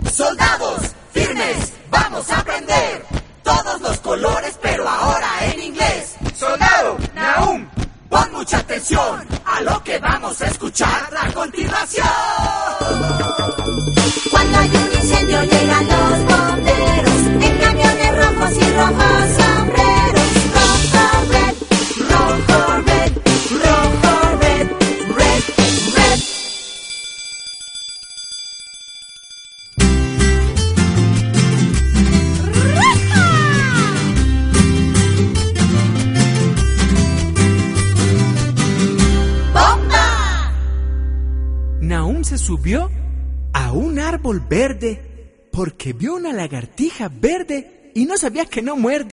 Soldados, firmes, vamos a aprender todos los colores, pero ahora en inglés. Soldado, Nahum, pon mucha atención a lo que vamos a escuchar a continuación. Cuando hay un incendio llegan los bomberos en camiones rojos y rojos sombreros. Rojo, red, rojo, red, rojo, red, red, red. ¡Bomba! Nahum se subió a un árbol verde porque vio una lagartija verde y no sabía que no muerde.